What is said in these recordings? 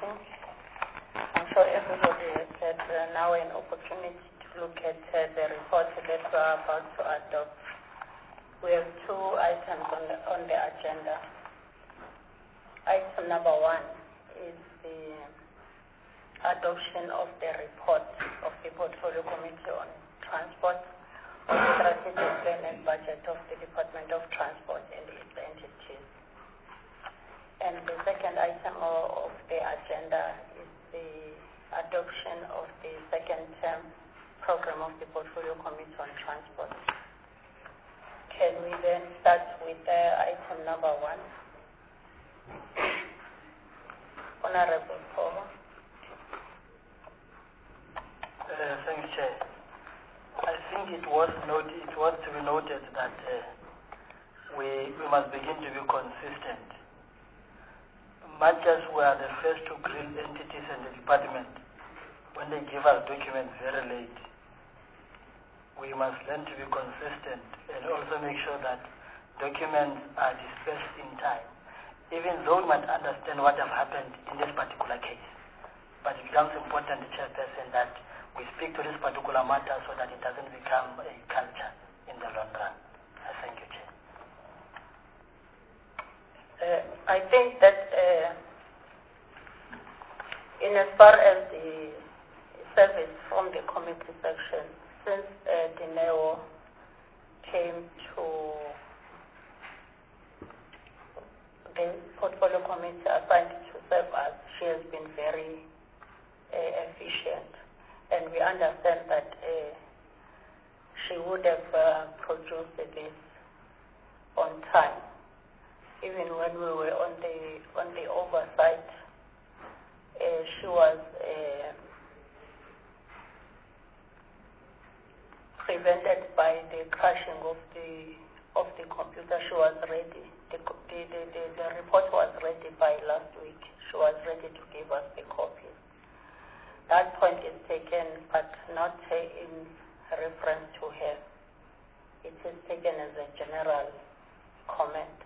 meeting. I'm sure everybody has had now an opportunity to look at the report that we are about to adopt. We have two items on the agenda. Item number one is the adoption of the report of the Portfolio Committee on Transport on the strategic plan and budget of the Department of Transport and its entities. And the second item of the agenda is the adoption of the second term program of the Portfolio Committee on Transport. Can we then start with item number one? Honorable Paul. Thanks, Chair. I think it was to be noted that we must begin to be consistent. Much as we are the first to grill entities and the department when they give us documents very late, we must learn to be consistent and also make sure that documents are dispersed in time, even though we might understand what has happened in this particular case. But it becomes important, Chairperson, that we speak to this particular matter so that it doesn't become a culture in the long run. Thank you, Chair. I think that in as far as the service from the committee section, since Dineo came to the Portfolio Committee assigned to serve us, she has been very efficient. And we understand that she would have produced this on time. Even when we were on the oversight, she was prevented by the crashing of the computer. She was ready. The report was ready by last week. She was ready to give us the copies. That point is taken, but not in reference to her. It is taken as a general comment.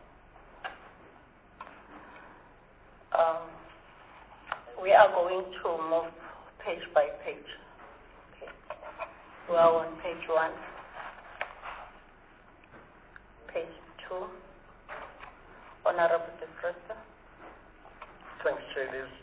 We are going to move page by page. Okay. We are on page 1, page 2. Honorable De Cresta. Thanks, Chair.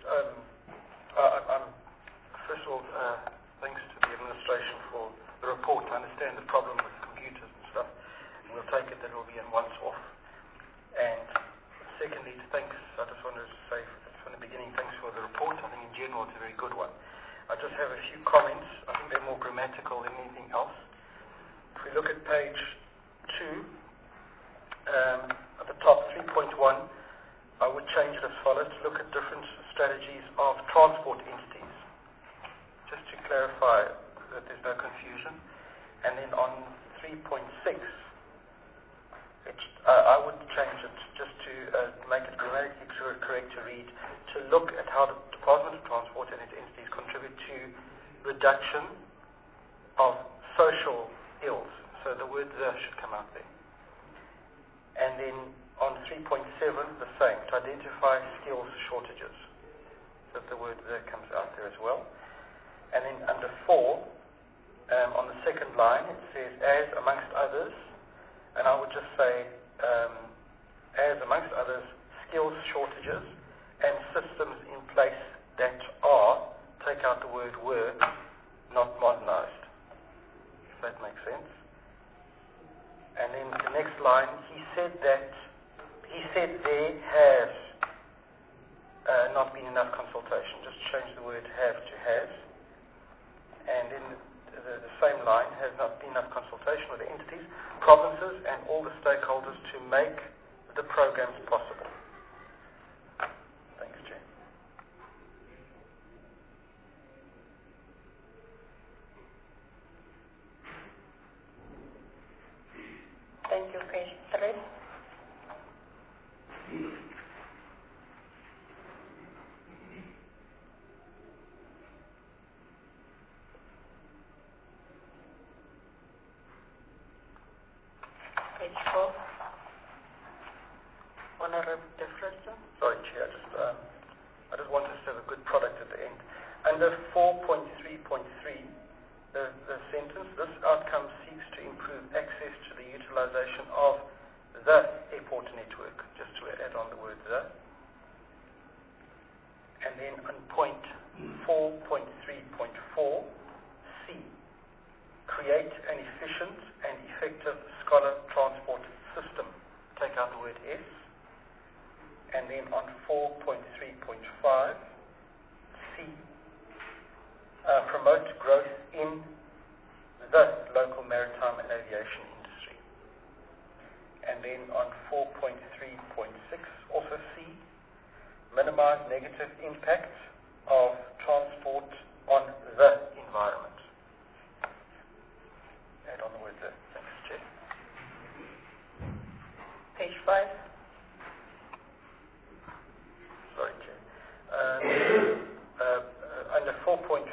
First of all, thanks to the administration for the report. I understand the problem with computers and stuff. We'll take it that it will be in once off. And secondly, thanks. I just wanted to say from the beginning, thanks for the report. I think in general it's a very good one. I just have a few comments. I think they're more grammatical than anything else. If we look at page 2, at the top, 3.1, I would change it as follows: to look at different strategies of transport entities. Just to clarify that there's no confusion. And then on 3.6, I would change it just to make it grammatically correct to read, to look at how the Department of Transport and its entities contribute to reduction of social ills. So the word should come out there. And then on 3.7, the same, to identify skills shortages. So the word comes out there as well. And then under 4, on the second line, it says, as amongst others, and I would just say, as amongst others, skills shortages and systems in place that are, take out the word were, not modernized. If that makes sense. And then the next line, he said there has not been enough consultation. Just change the word have to has. And in the same line, has not been enough consultation with the entities, provinces, and all the stakeholders to make the programs possible. Thanks, Chair. Thank you. Page 3. Page 4. Honorable De I just want us to have a good product at the end. Under 4.3.3, the sentence, this outcome seeks to improve access to the utilization of the airport network, just to add on the word the. And then on point 4.3.4, C, create an efficient and effective scholar transport system. Take out the word S. And then on 4.3.5, C, promote growth in the local maritime and aviation industry. And then on 4.3.6, also C, minimize negative impacts of transport on the environment. Add on the word the. Thanks, Chair. Page 5. Sorry, Chair. Under 4.4,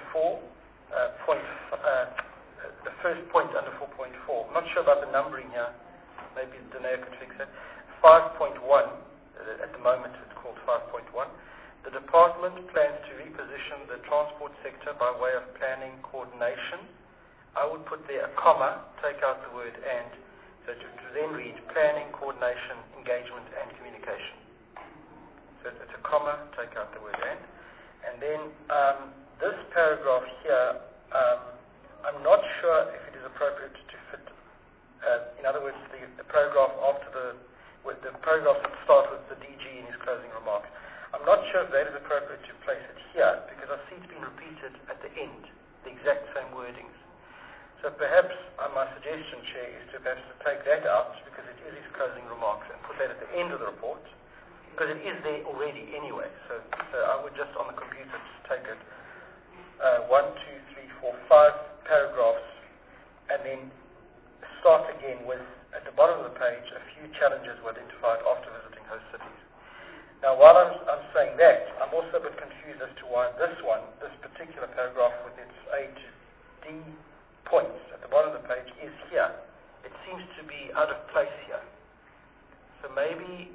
the first point under 4.4, I'm not sure about the numbering here. Maybe Danae could fix it. 5.1, at the moment it's called 5.1. The department plans to reposition the transport sector by way of planning coordination. I would put there a comma, take out the word and, so to then read planning, coordination, engagement, and communication. So it's a comma, take out the word and. And then this paragraph here, I'm not sure if it is appropriate to fit, in other words, the paragraph after the paragraph that starts with the DG in his closing remarks. I'm not sure if that is appropriate to place it here, because I see it's been repeated at the end, the exact same wordings. So perhaps my suggestion, Chair, is to perhaps take that out, because it is his closing remarks, and put that at the end of the report, because it is there already anyway. So I would just on the computer just take it 1, 2, 3, 4, 5 paragraphs, and then start again with, at the bottom of the page, a few challenges were identified after visiting host cities. Now, while I'm saying that, I'm also a bit confused as to why this particular paragraph with its A to D points at the bottom of the page is here. It seems to be out of place here. So maybe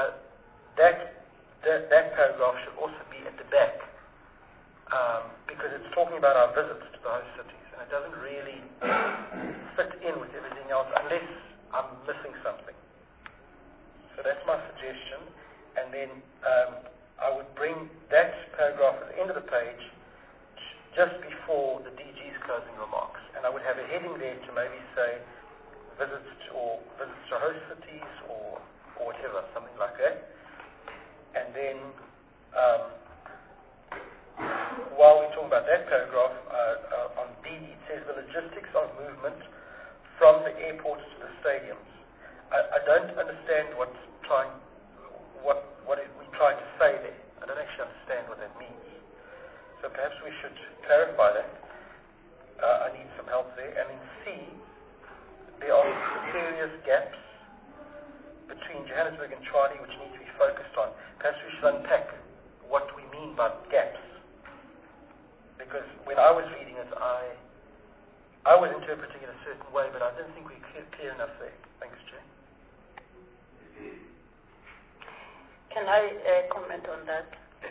that paragraph should also be at the back, because it's talking about our visits to the host cities, and it doesn't really fit in with everything else unless I'm missing something. So that's my suggestion, and then I would bring that paragraph at the end of the page just before the DG's closing remarks, and I would have a heading there to maybe say visits to host cities or whatever, something like that. And then, while we're talking about that paragraph, on D, it says the logistics of movement from the airports to the stadiums. I don't understand what we're trying to say there. I don't actually understand what that means. So perhaps we should clarify that. I need some help there. And in C, there are serious gaps between Johannesburg and Tshwane which need to be focused on. Perhaps we should unpack what we mean by gaps. Because when I was reading it, I was interpreting it a certain way, but I didn't think we were clear enough there. Thanks, Jay. Can I comment on that?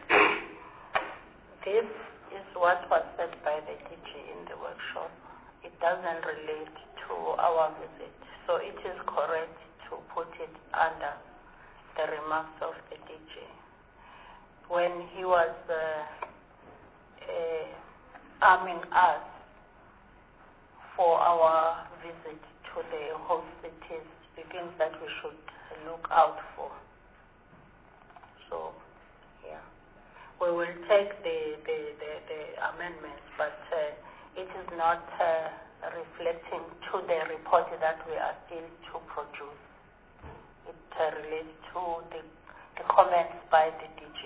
This is what was said by the DG in the workshop. It doesn't relate to our visit. So it is correct to put it under the remarks of the DG. When he was arming us for our visit to the host cities, the things that we should look out for. So, yeah. We will take the amendments, but it is not reflecting to the report that we are still to produce. It relates to the comments by the DG.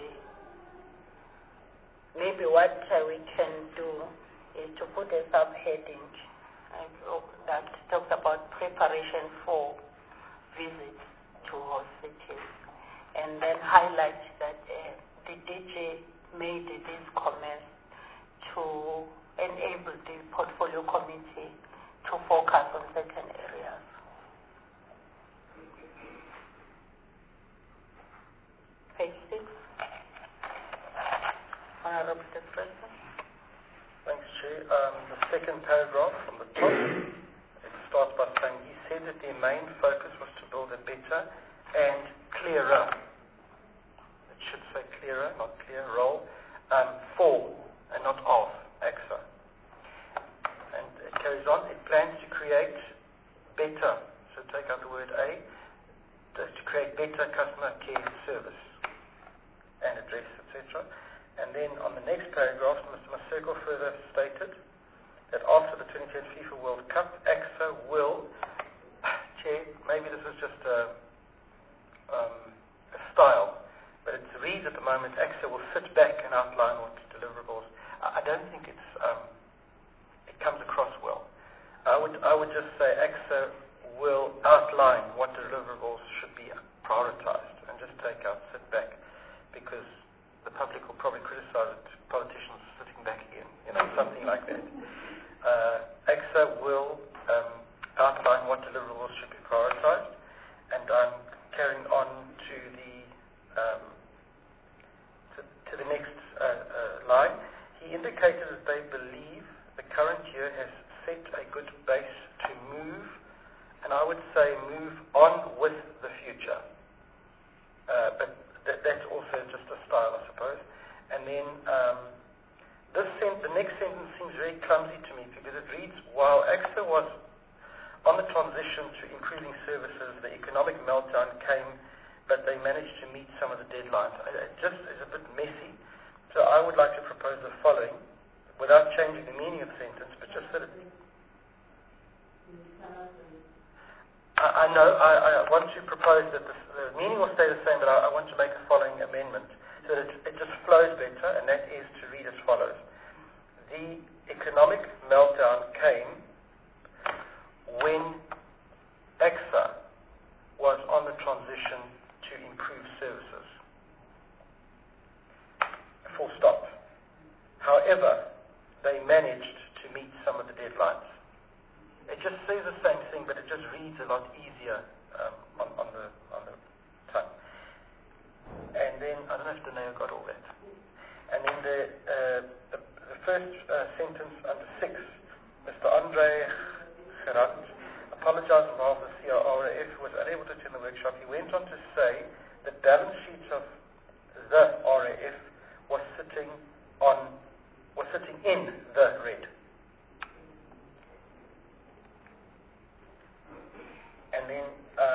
Maybe what we can do is to put a subheading that talks about preparation for visits to host cities, and then highlight that the DG made these comments to enable the portfolio committee to focus on certain areas. Page 6. Honorable President. Thanks, Chair. The second paragraph from the top, it starts by saying he said that their main focus was to build a better and clearer, it should say clearer, not clear, role, for and not of AXA. And it carries on, it plans to create better, so take out the word a, to create better customer care service and address, etc. And then on the next paragraph, Mr. Maseko further stated that after the 2010 FIFA World Cup, AXA will, Chair, maybe this is just a style, but it reads at the moment, AXA will sit back and outline what deliverables. I don't think it comes across well. I would just say AXA will outline what deliverables should be prioritized and just take out sit back, because the public will probably criticize it, politicians sitting back again, something like that. AXA will outline what deliverables should be prioritized, and I'm carrying on to the next line. He indicated that they believe the current year has set a good base to move, and I would say move on with the future. But that's also just a style, I suppose. And then the next sentence seems very clumsy to me, because it reads, while AXA was on the transition to improving services, the economic meltdown came, but they managed to meet some of the deadlines. It just is a bit messy. So I would like to propose the following, without changing the meaning of the sentence, but just that it... I know, I want to propose that the meaning will stay the same, but I want to make the following amendment, so that it just flows better, and that is to read as follows. The economic meltdown came when AXA was on the transition to improve services. Full stop. However, they managed to meet some of the deadlines. It just says the same thing, but it just reads a lot easier on the tongue. And then, I don't know if Daneo got all that. And then the first sentence under 6, Mr. Andre Gerard apologized on behalf of the CRRAF, who was unable to attend the workshop. He went on to say that balance sheets of the RAF was sitting in the red. And then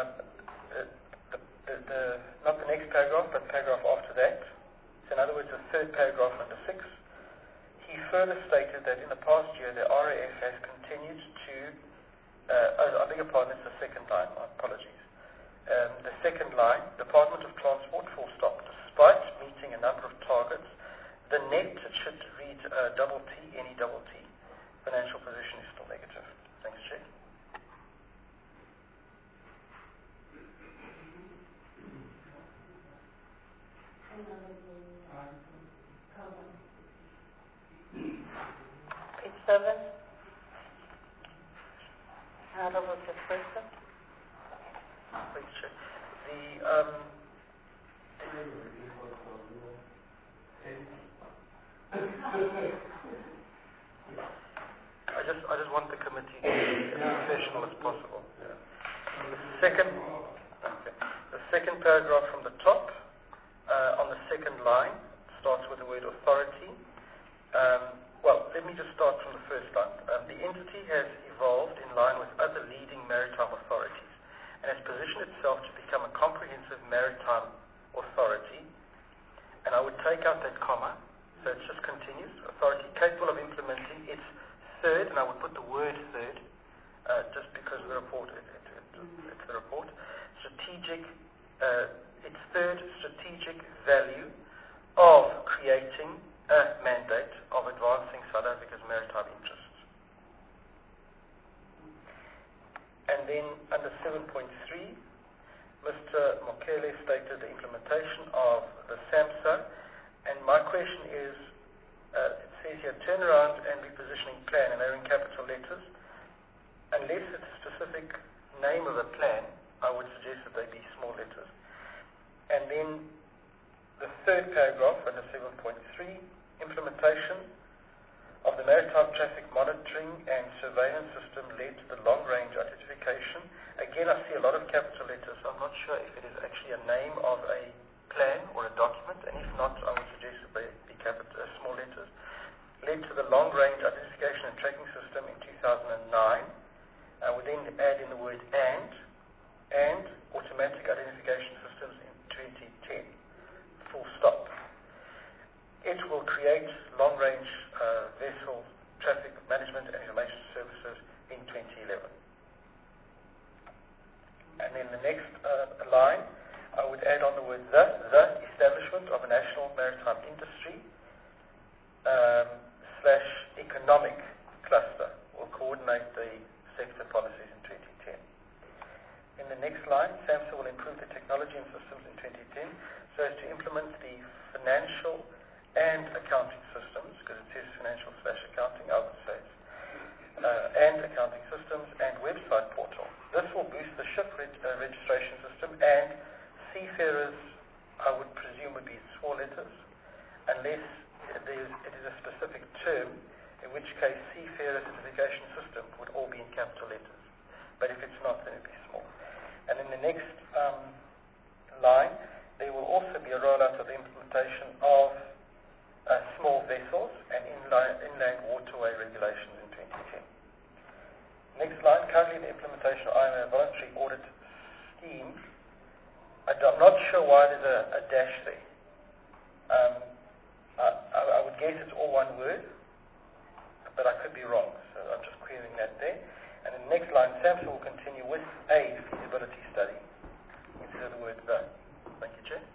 not the next paragraph, but paragraph after that. So in other words, the third paragraph under 6. He further stated that in the past year, the RAF has continued to, I beg your pardon, it's the second line, my apologies. The second line, Department of Transport, full stop. Despite meeting a number of targets, the net, it should read double T, any double T. Financial position is still negative. Thanks, Chair. Page 7. Honorable President. Thanks, Chair. I just want the committee to be as professional as possible. Yeah. The second paragraph from the top, on the second line, starts with the word authority. Well, let me just start from the first line. The entity has evolved in line with other leading maritime authorities and has positioned itself to become a comprehensive maritime authority. And I would take out that comma, so it just continues. Authority capable of implementing its third, and I would put the word third, just because the report, it's the report, its third strategic value of creating a mandate of advancing South Africa's maritime interests. And then under 7.3, Mr. Mokele stated the implementation of the SAMHSA, and my question is, it says here turnaround and repositioning plan, and they're in capital letters. Unless it's a specific name of a plan, I would suggest that they be small letters. And then the third paragraph under 7.3, implementation implementation of the maritime traffic monitoring and surveillance system led to the long-range identification. Again, I see a lot of capital letters, so I'm not sure if it is actually a name of a plan or a document, and if not, I would suggest it be small letters. Led to the long-range identification and tracking system in 2009. We then add in the word and automatic identification systems in 2010. Full stop. It will create long-range vessel traffic management and information services in 2011. And then the next line, I would add on the word the establishment of a national maritime industry / economic cluster will coordinate the sector policies in 2010. In the next line, SAMHSA will improve the technology and systems in 2010 so as to implement the financial and accounting systems, because it says financial / accounting, I would say and accounting systems and website portal. This will boost the ship registration system, and seafarers, I would presume, would be small letters, unless it is a specific term, in which case seafarer certification system would all be in capital letters. But if it's not, then it would be small. And in the next line, there will also be a rollout of the implementation of small vessels and inland waterway regulations in 2010. Next line, currently the implementation of IMO voluntary audit scheme. I'm not sure why there's a dash there. I would guess it's all one word, but I could be wrong, so I'm just querying that there. And in the next line, SAMHSA will continue with a feasibility study instead of the word the. Thank you, Chair.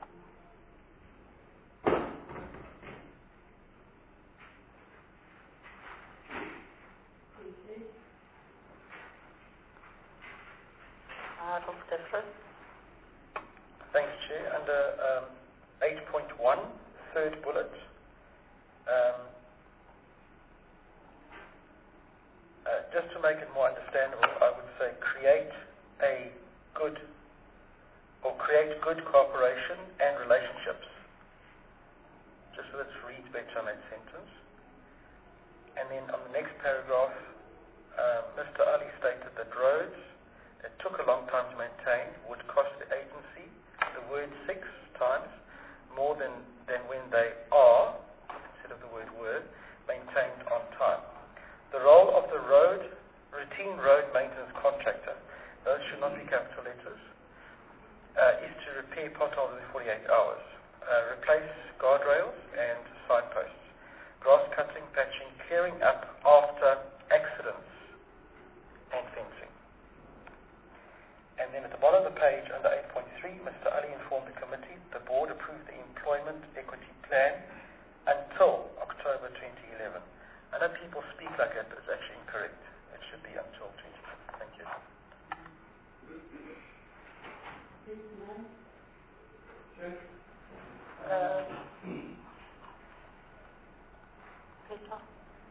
Thanks, Chair. Under 8.1, third bullet, just to make it more understandable, I would say create good cooperation and relationships, just so that it reads better on that sentence. And then on the next paragraph, Mr. Ali stated that roads that took a long time to maintain would cost the agency the word 6 times more than when they are, instead of the word were, maintained on time. The role of the routine road maintenance contractor, those should not be capital letters, is to repair potholes in 48 hours, replace guardrails and signposts, grass cutting, patching, clearing up after accidents, and fencing. And then at the bottom of the page, under 8.3, Mr. Ali informed the committee the board approved the employment equity plan until October 2011. I know people speak like that, but it's actually incorrect. It should be until 2011. Thank you. Peter?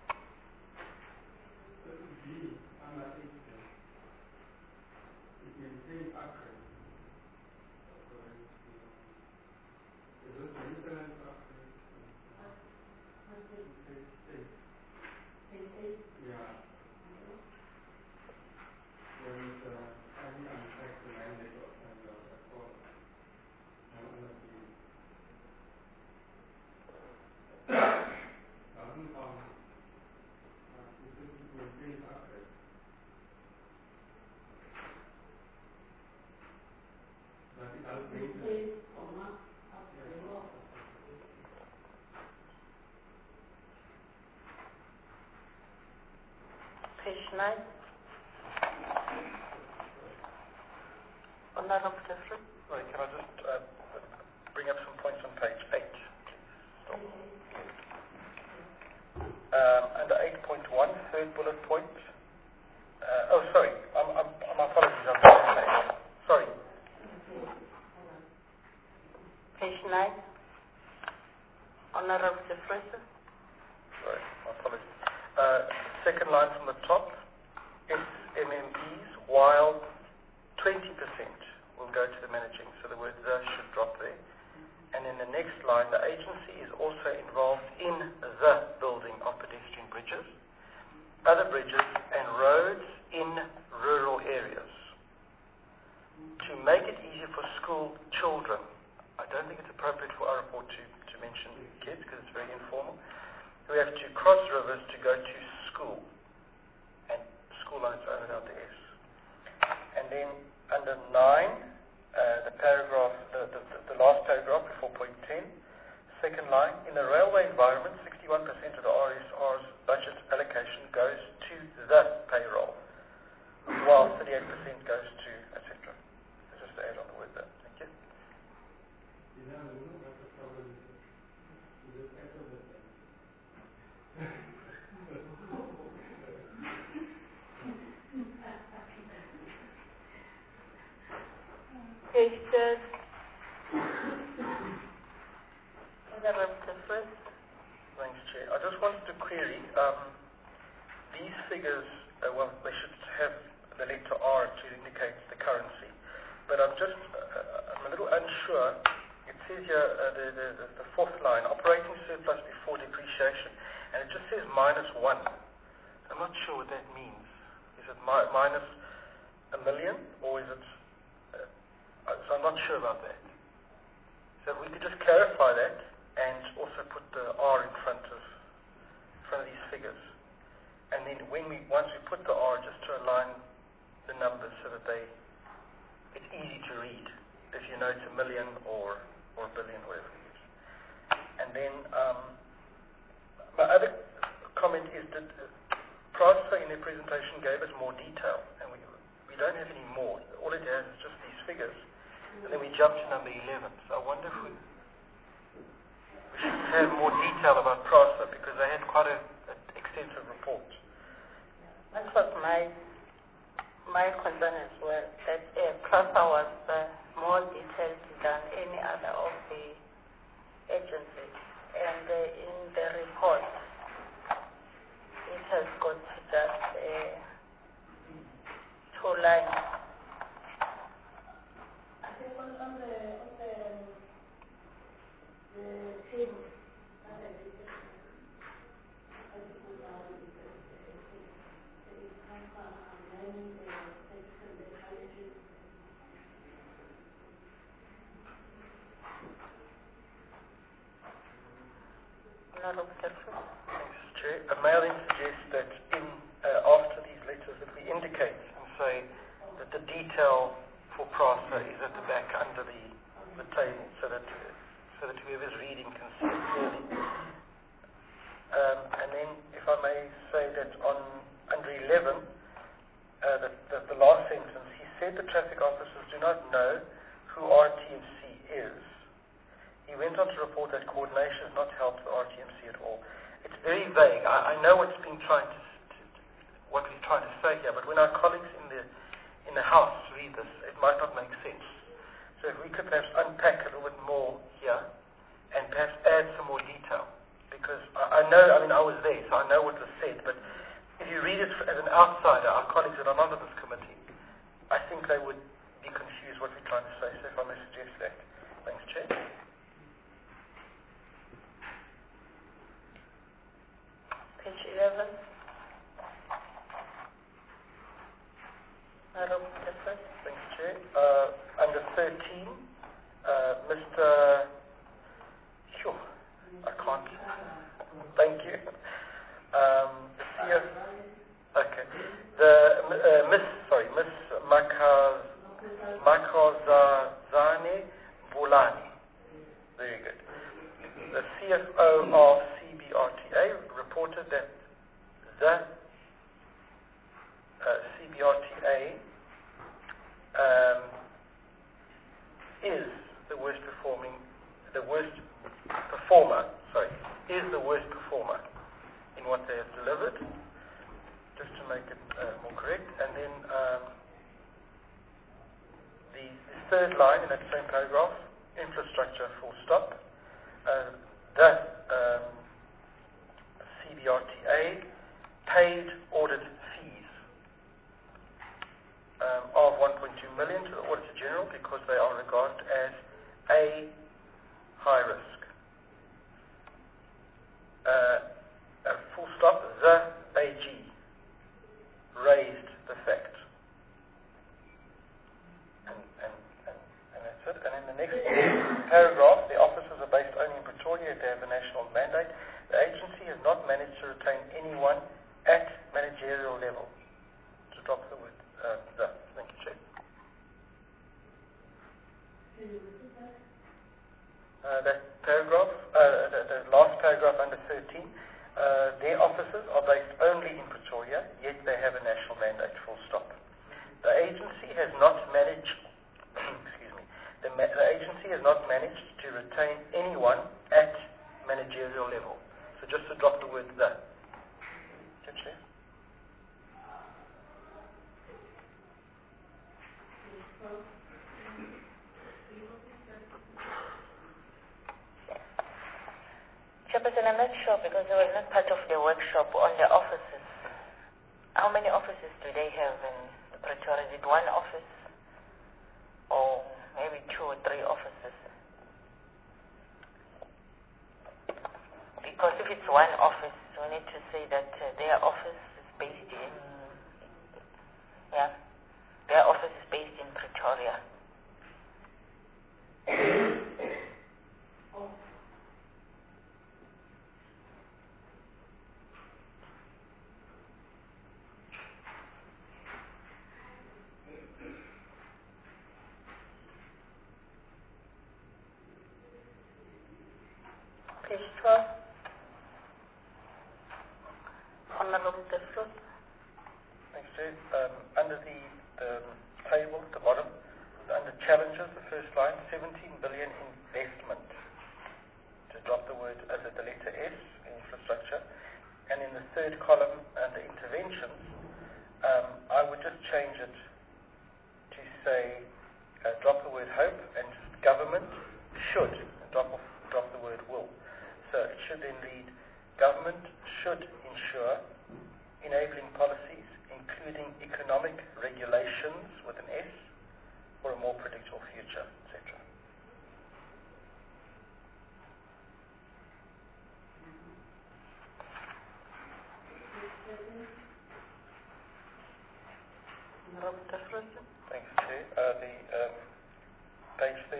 Page 9. Honorable Jeffrey. Sorry, can I just bring up some points on page 8? Under 8.1, third bullet point. Sorry. My apologies. I'm sorry. Sorry. Page 9. Honorable Jeffrey. Sorry, my apologies. Second line from the top, SMMEs, while 20% will go to the managing, so the word the should drop there. And in the next line, the agency is also in involved in the building of pedestrian bridges, other bridges and roads in rural areas. To make it easier for school children, I don't think it's appropriate for our report to mention kids because it's very informal. We have to cross rivers to go to school, and school lines over without the S. And then under 9, the paragraph, the last paragraph before point 10, second line, in the railway environment, 61% of the RSR's budget allocation goes to the payroll, while 38% goes to etc. Just to add on the word there. Thank you. Page 10. First. Thanks, Chair. I just wanted to query, these figures, well, they should have the letter R to indicate the currency. But I'm a little unsure. It says here, the fourth line, operating surplus before depreciation, and it just says -1. I'm not sure what that means. Is it minus $1 million, or is it, so I'm not sure about that. So if we could just clarify that, and also put the R in front of these figures. And then once we put the R, just to align the numbers so that it's easy to read, if you know it's $1 million or $1 billion, whatever it is. And then my other comment is that PRASA in their presentation gave us more detail, and we don't have any more. All it has is just these figures. And then we jump to number 11. So I wonder if we should have more detail about PRASA, because they had quite an extensive report. That was my concern as well, that PRASA was more detailed than any other of the agencies. And in the report, it has got just 2 lines. I think on the table, Thanks, Chair. May I then suggest that after these letters that we indicate and say that the detail for PRASA is at the back under the table, so that whoever's reading can see it clearly. And then, if I may say that under 11, the last sentence, he said the traffic officers do not know who RTMC is. He went on to report that coordination has not helped the RTMC at all. It's very vague. I know what we're trying to say here, but when our colleagues in the House read this, it might not make sense. So if we could perhaps unpack a little bit more here, and perhaps add some more detail, because I know, I was there, so I know what was said, but if you read it as an outsider, our colleagues that are not on this committee, I think they would be confused what we're trying to say, so if I may suggest that. Thanks, Chair. Page 11. Thanks, Chair. Under 13, Mr. I can't. Thank you. Miss Makazazane Bulani. Very good. The CFO of CBRTA reported that the CBRTA is the worst performer in what they have delivered, just to make it more correct. And then the third line in that same paragraph, infrastructure full stop, CBRTA paid audit fees of 1.2 million to the Auditor General because they are regarded as a high risk. yet they have a national mandate. The agency has not managed to retain anyone at managerial level. To drop the word, thank you, Chair. That paragraph, the last paragraph under 13, their offices are based only in Pretoria, yet they have a national mandate, full stop. The agency has not managed, excuse me, the agency has not managed to retain anyone at managerial level. So just to drop the word the. Chair. Chairperson, I'm not sure because I was not part of the workshop on the offices. How many offices do they have in Pretoria? Is it one office or maybe 2 or 3 offices? Because if it's one office, we need to say that their office is based in, their office is based in Pretoria. Page 12. Honorable Defroot. Thanks, Chair. Under the table at the bottom, under challenges, the first line, 17 billion investment. To drop the word under the letter S, infrastructure. And in the third column, under interventions, I would just change it to say, drop the word hope and just government should, drop the word will. So it should then read, government should ensure enabling policies, including economic regulations with an S, for a more predictable future, etc. Thanks, Chair. Page 13,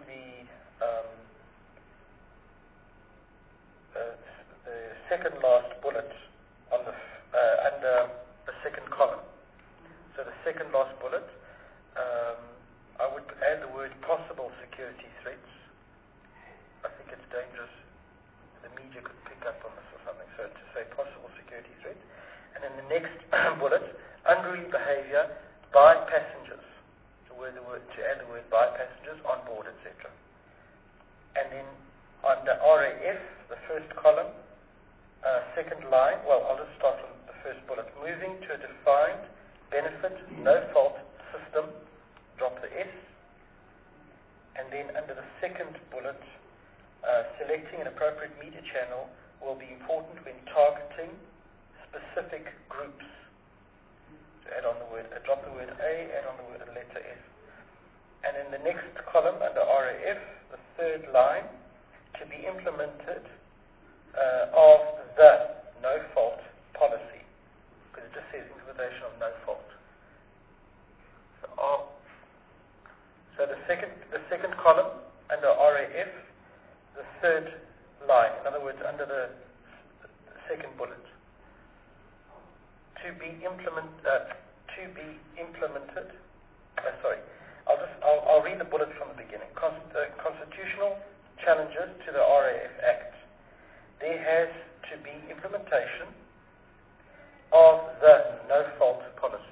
the second last bullet on the under the second column. So the second last bullet, I would add the word possible security threats. I think it's dangerous. The media could pick up on this or something. So to say possible security threats. And then the next bullet, unruly behavior by passengers. To add the word by passengers on board, etc. And then under RAF, the first column, second line, well, I'll just start from the first bullet. Moving to a defined benefit, no-fault system, drop the S. And then under the second bullet, selecting an appropriate media channel will be important when targeting specific groups. So add on the word, drop the word A, add on the word letter S. And in the next column under RAF, the third line, to be implemented of the no-fault policy, because it just says implementation of no-fault. So the second column under RAF, the third line, in other words, under the second bullet, to be implemented. I'll read the bullet from the beginning. Constitutional challenges to the RAF Act. There has to be implementation of the no-fault policy.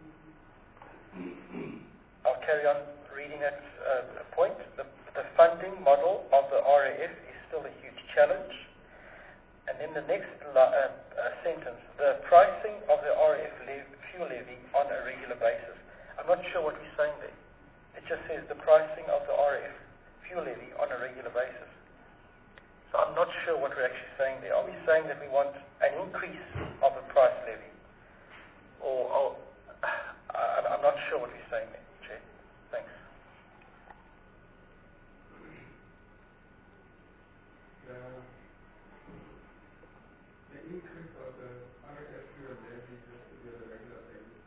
I'll carry on reading that point. The funding model of the RAF is still a huge challenge. And then the next sentence, the pricing of the RAF fuel levy on a regular basis. I'm not sure what he's saying there. It just says the pricing of the RAF fuel levy on a regular basis. So I'm not sure what we're actually saying there. Are we saying that we want an increase of the price levy? Or I'm not sure what we're saying there, Chair. Thanks. The increase of the RAF fuel levy just to be on a regular basis.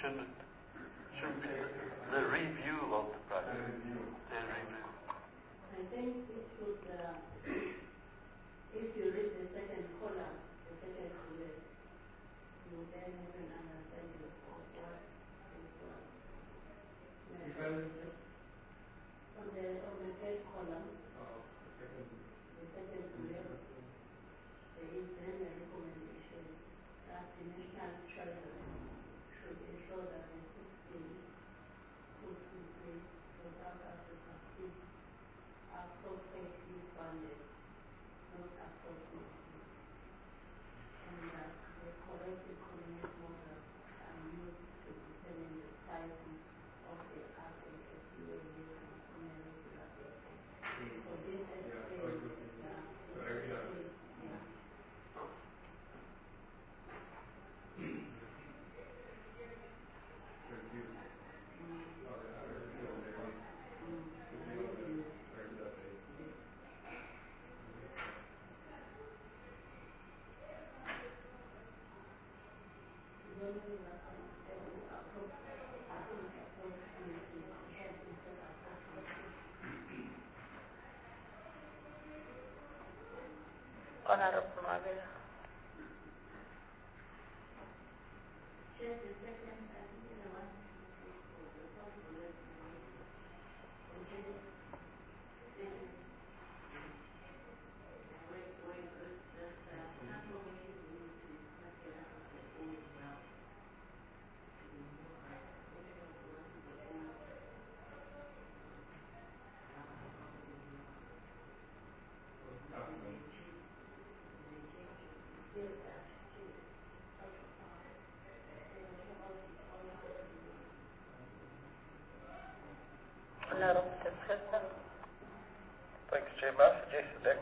should be the review of the price. The review. I think it should, if you read the second column, the second bullet, you then have an understanding of what is on the third column, the second bullet, there is then a recommendation that the National Treasury should ensure that the system put in place for South Africa is appropriately funded, not appropriately, and that the correct economic models are used to determine the pricing of the assets on a regular basis. So this explains Honorable Mabel. Honorable Professor. Thanks, Chair. I suggest that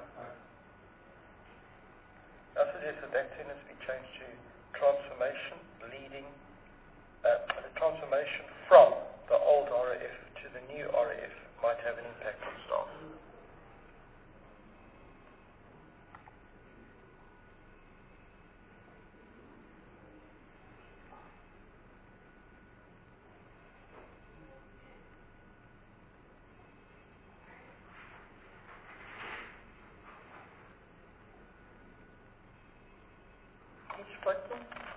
be changed to transformation leading, the transformation from the old RAF to the new RAF might have an impact on staff. Page 14.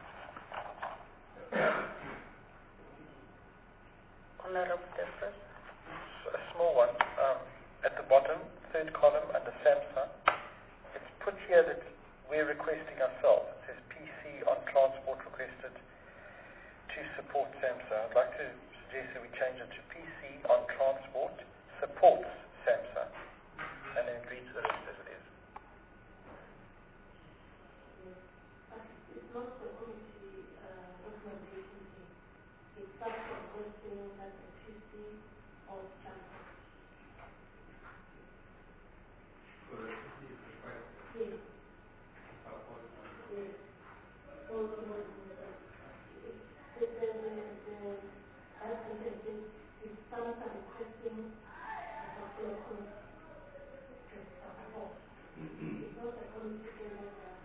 Honorable Professor. A small one, at the bottom, third column under SAMHSA, it's put here that we're requesting ourselves. It says PC on transport requested to support SAMHSA. I'd like to suggest that we change it to PC on transport supports SAMHSA, and then read the rest as it is. it's not the committee recommendation. It's such a question that the PC of transport. So the PC is required Yes. support. Yes. So I think it's some requesting a particular committee to support. It's not a committee that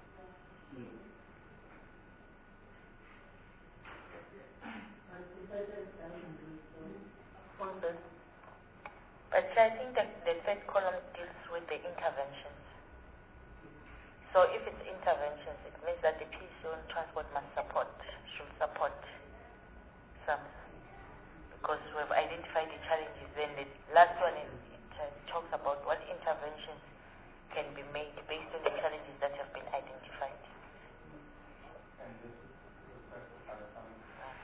But I think that the third column deals with the interventions. So if it's interventions, it means that the PC on transport should support some, because we've identified the challenges. Then the last one it talks about what interventions can be made based on the challenges that have been identified. And this request are coming.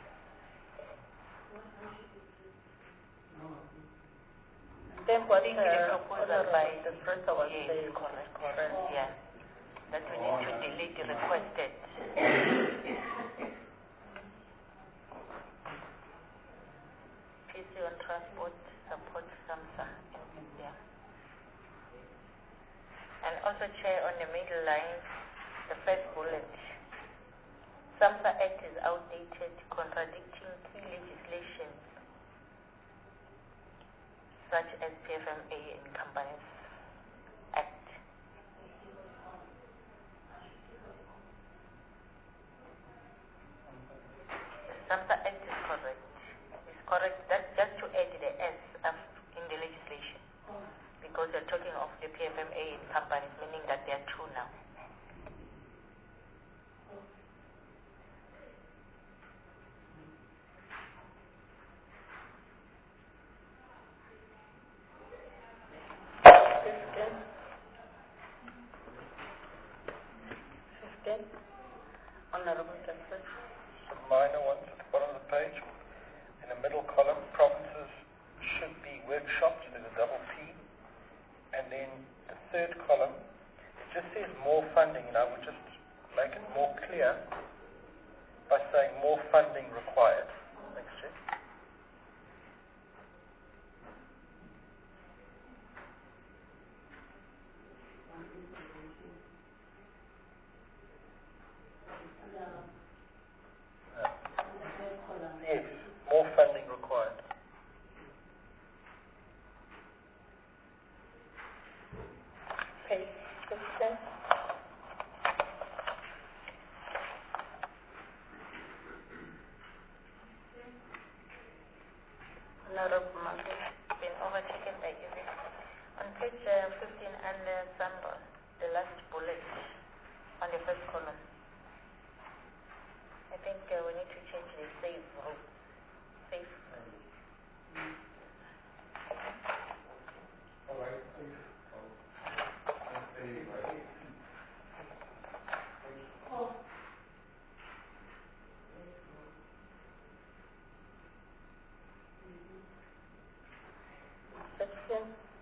Then what the proposal by the professor was saying, correct, yeah. That we need to delete the requested. PC on transport support SAMHSA, yeah. And also, Chair, on the middle line, the first bullet, SAMHSA Act is outdated, contradicting key legislation such as PFMA and Companies Act. The SAMHSA Act page. In the middle column, provinces should be workshops. There's a double P. And then the third column, it just says more funding. And I would just make it more clear by saying more funding required. Thanks, Jeff. Yes, more funding required. Page 16. Honorable Margaret, been overtaken by Yvette. On page 15 and the last bullet on the first column, I think we need to change the safe route. Safe. All right. Section.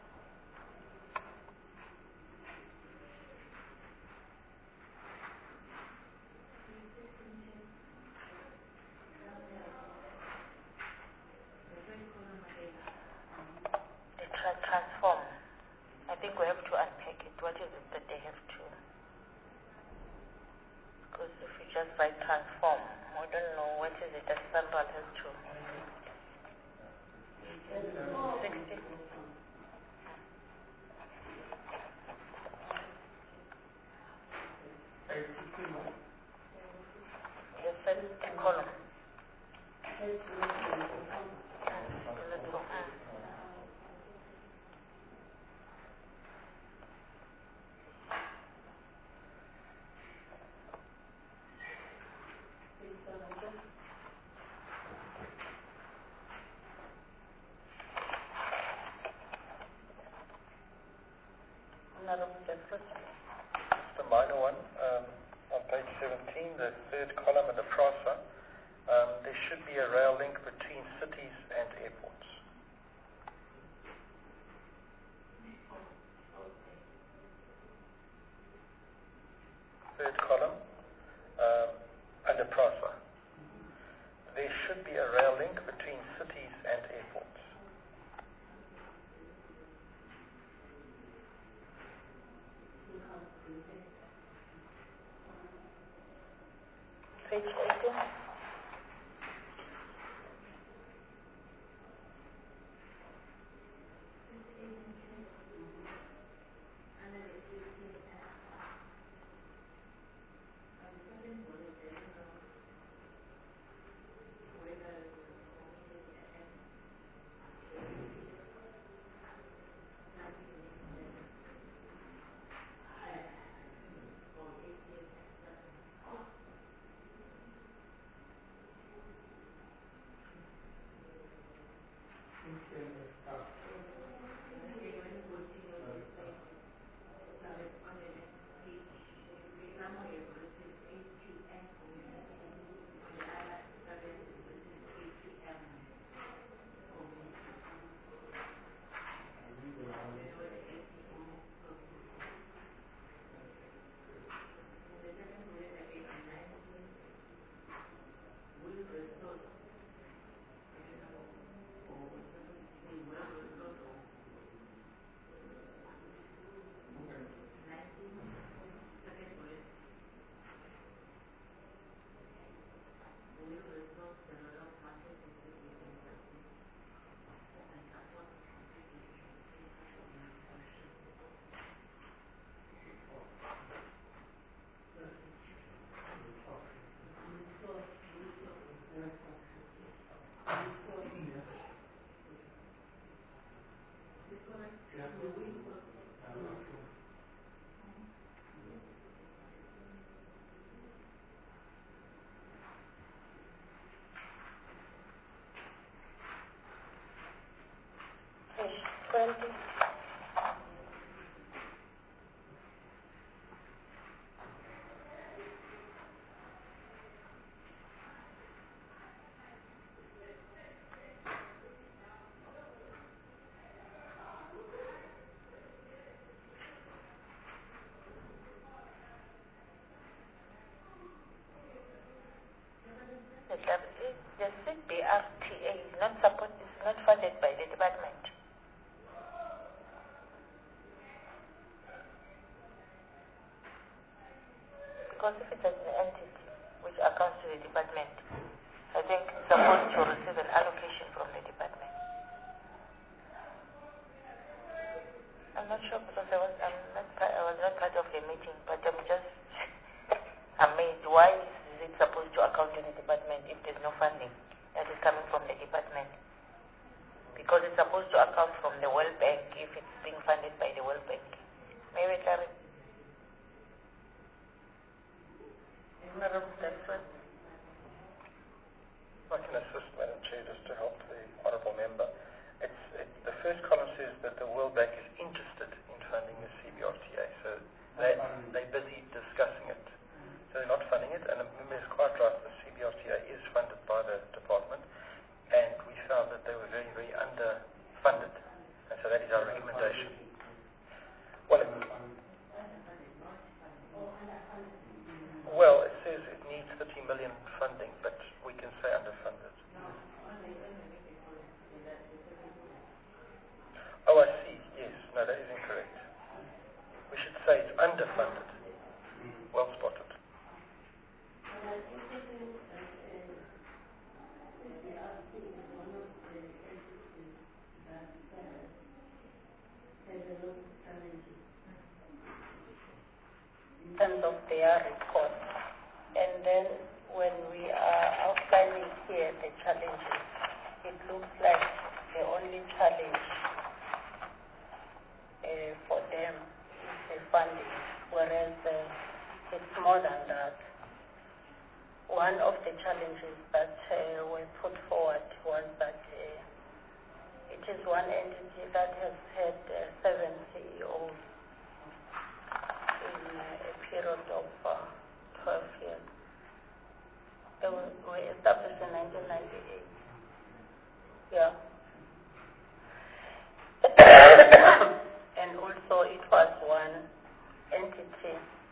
Transform. I think we have to unpack it. What is it that they have to? Because if you just write transform, we don't know what is it that Central has to. 60. The first column. Just a minor one. On page 17, the third column in the PRASA, there should be a rail link between cities and airports. Third column, under PRASA. There should be a rail link between cities and airports. Page 18. Page 20. supposed to receive an allocation from the department? I'm not sure because I was not part of the meeting, but I'm just amazed. Why is it supposed to account in the department if there's no funding that is coming from the department? Because it's supposed to account from the World Bank if it's being funded by the World Bank. Maybe Karen? Madam President. I can assist, Madam Chair, just to help the Honourable Member. The first column says that the World Bank is interested in funding the CBRTA, so they're busy discussing it. So they're not funding it, and the member is quite right, the CBRTA is funded by the department, and we found that they were very, very underfunded, and so that is our recommendation. Well, it says it needs 30 million funding, but we can say underfunded. Oh, I see. Yes. No, that is incorrect. We should say it's underfunded. Well spotted. In terms of their report. And then when we are outlining here the challenges, it looks like the only challenge for them is the funding, whereas it's more than that. One of the challenges that were put forward was that it is one entity that has had 7 CEOs in a period of 12 years. They were established in 1998. Yeah. And also it was one entity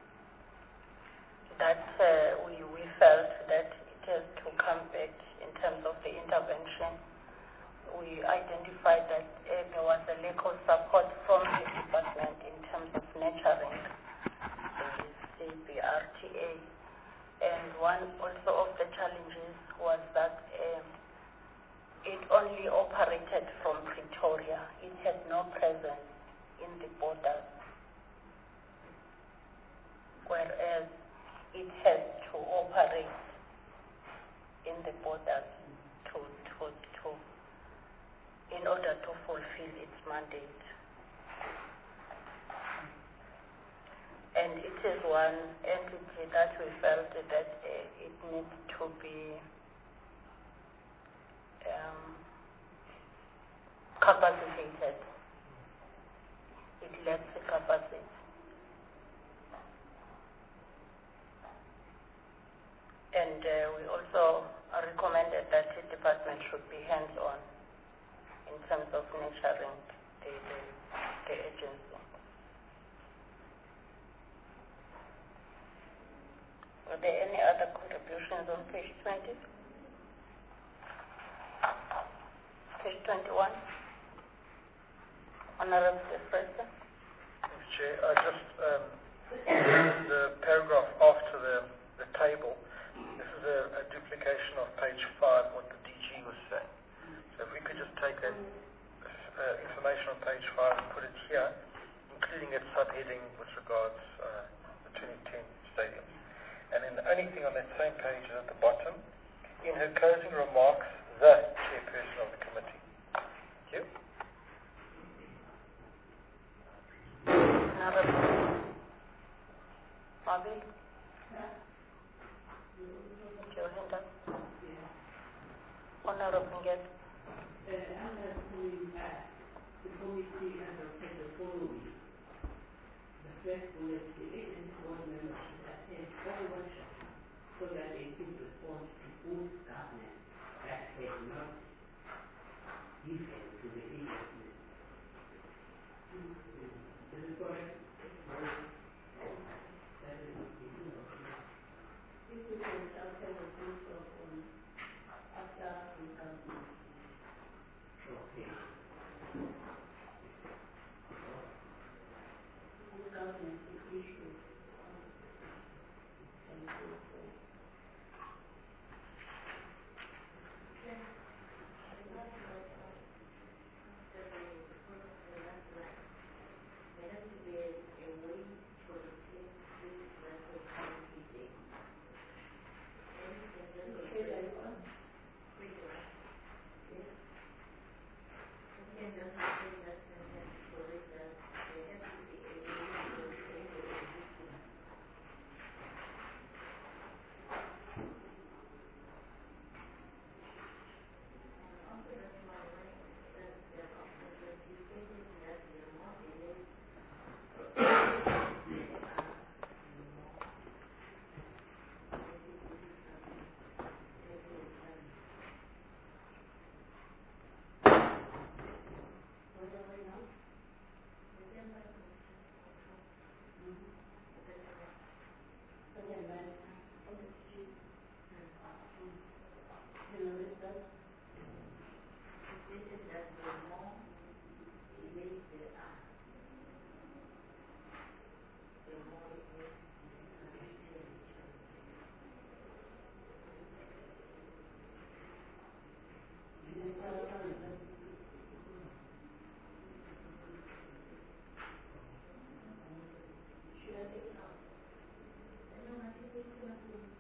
that we felt that it has to come back in terms of the intervention. We identified that there was a lack of support from the department in terms of nurturing the CBRTA. And one also of the challenges was that it only operated from Pretoria. It had no presence in the borders, whereas it has to operate in the borders in order to fulfill its mandate. And it is one entity that we felt that it needs to be capacitated. It lacks the capacity. And we also recommended that the department should be hands-on in terms of nurturing the agency. Are there any other contributions on page 20? Page 21? Honourable President. Thanks, Chair. The paragraph after the table, this is a duplication of page 5, what the DG was saying. So if we could just take that information on page 5 and put it here, including its subheading with regards the 2010 stadium. And then the only thing on that same page is at the bottom, in her closing remarks, the chairperson of the committee. Thank you. Marvin? Your hand up. Honourable guest. Under coming back, the committee adopted the following. The first bullet, the agency board members should attend all workshops so that they could respond to good governance that has not given to the agency. Is it correct? If we can after the principle after the government. Okay. The government issues. stated that the more delays there are, the more it makes the expenditure. Should I take it out? No, I think it's going to be.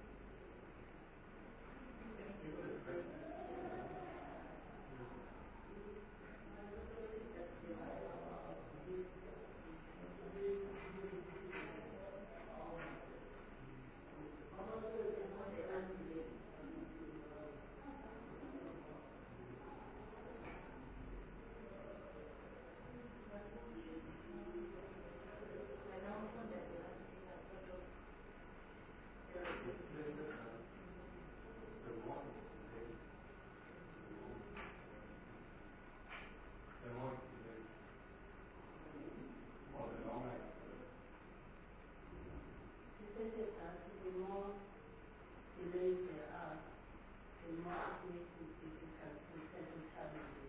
The more delays there are, the more it makes it difficult to settle challenges.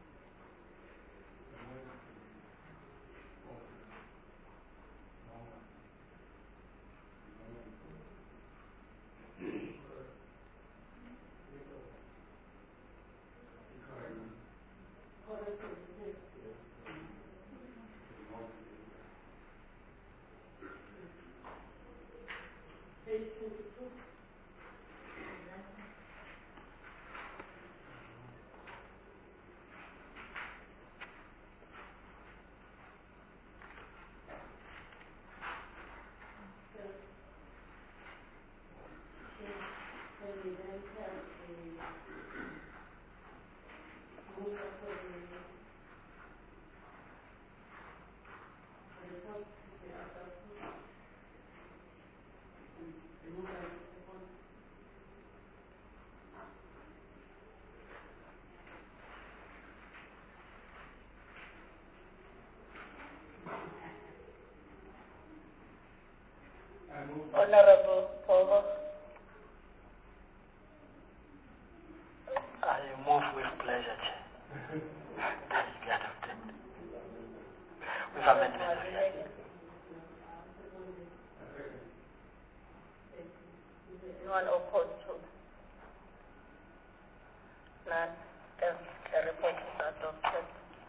Page 22. Honorable Paul. I move with pleasure, Chair. That is be adopted. With amendment. Anyone opposed to? None. The report is adopted.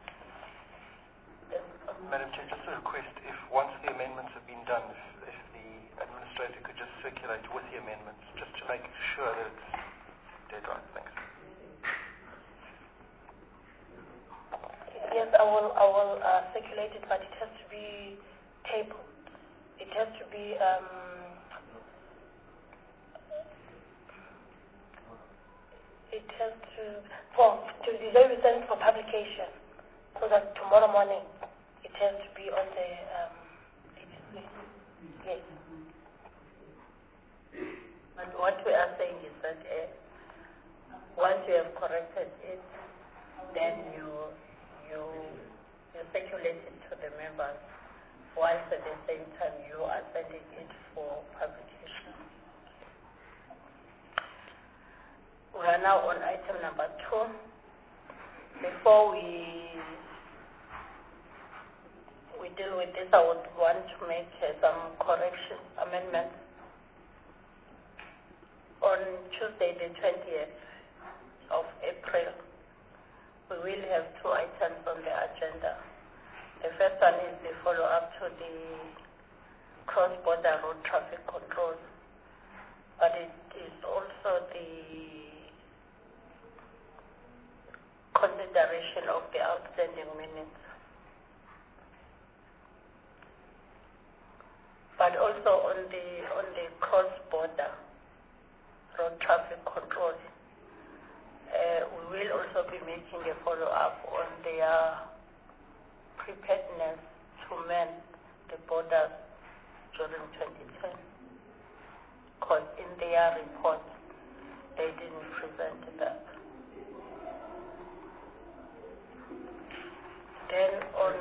Madam Chair, just a request, if once the amendments have been done, if the administrator could just circulate with the amendments, just to make sure that it's dead right. Thanks. Yes, I will circulate it, but it has to be tabled. It has to be be sent for publication, so that tomorrow morning it has to be on the yes. But what we are saying is that once you have corrected it, then you circulate it to the members, whilst at the same time you are sending it for publication. We are now on item number 2. Before we deal with this, I would want to make some amendments. On Tuesday, the 20th of April, we will have 2 items on the agenda. The first one is the follow-up to the cross-border road traffic control, but it is also the consideration of the outstanding minutes. But also on the cross-border road traffic control, we will also be making a follow-up on their preparedness to man the borders during 2010. Because in their report, they didn't present that. Then on,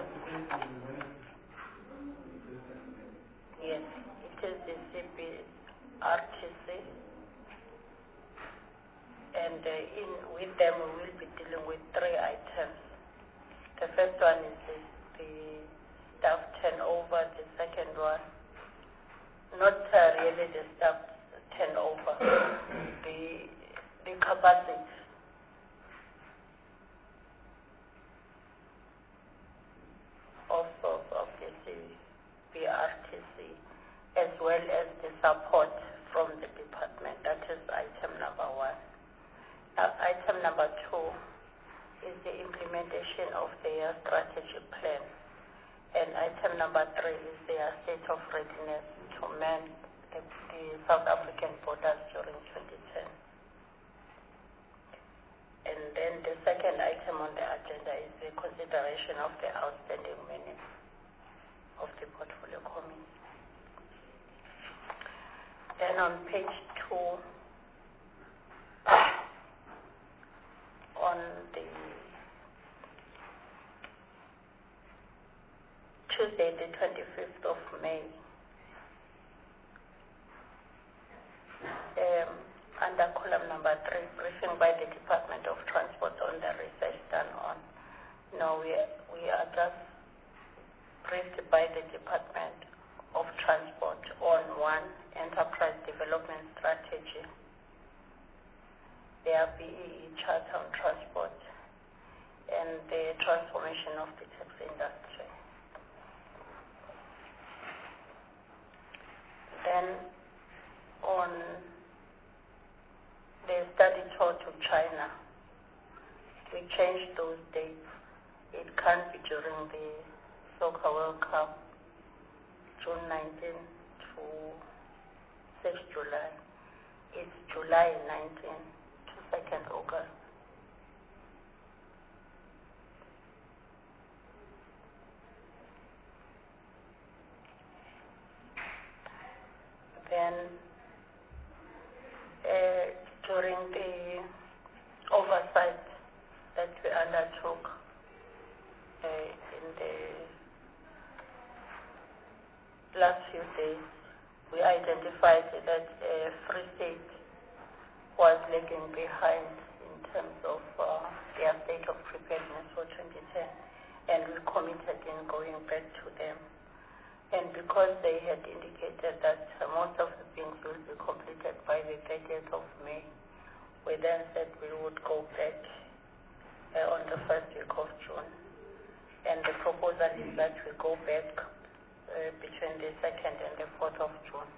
yes, it is the CPRTC, and with them we will be dealing with 3 items. The first one is the staff turnover. The second one, not really the staff turnover, the capacity of the BRTC, as well as the support from the department. That is item number 1. Item number 2 is the implementation of their strategic plan. And item number 3 is their state of readiness to man the South African borders during 2010. And then the second item on the agenda is the consideration of the outstanding minutes of the portfolio committee. Then on page 2, on the Tuesday, the 25th of May, under column number 3, briefing by the Department of Transport on the research done on. We are just briefed by the Department of Transport on 1, enterprise development strategy, their BEE charter on transport, and the transformation of the taxi industry. Then on the study tour to China, we changed those dates. It can't be during the Soccer World Cup, June 19 to 6 July. It's July 19 to 2nd August. Then during the oversight that we undertook in the last few days, we identified that Free State was lagging behind in terms of their state of preparedness for 2010, and we committed in going back to them. And because they had indicated that most of the things will be completed by the 30th of May, we then said we would go back on the first week of June. And the proposal is that we go back between the 2nd and the 4th of June.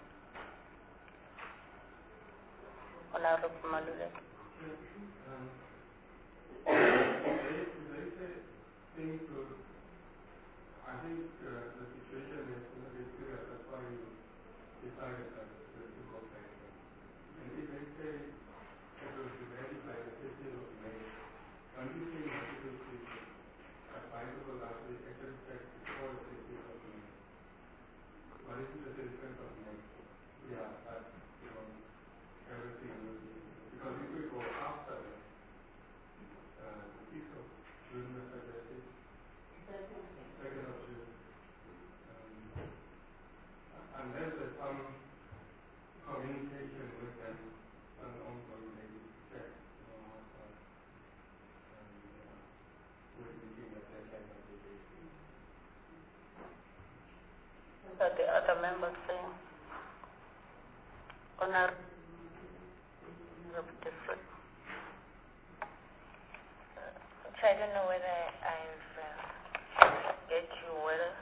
Honorable Maluleke. I think the situation is a bit serious. That's why we decided that to go back. And if they say it will be ready by the 15th of May, don't you think that it will be advisable that we actually check before the 15th of May? What is the 15th of May? Yeah, that, everything will be, because if we go after the 6th of June, as I said, 2nd of June. Unless there's some communication with them, an ongoing check, we're looking at that kind of situation. But the other members saying, Honorable different. I don't know whether I've get you whether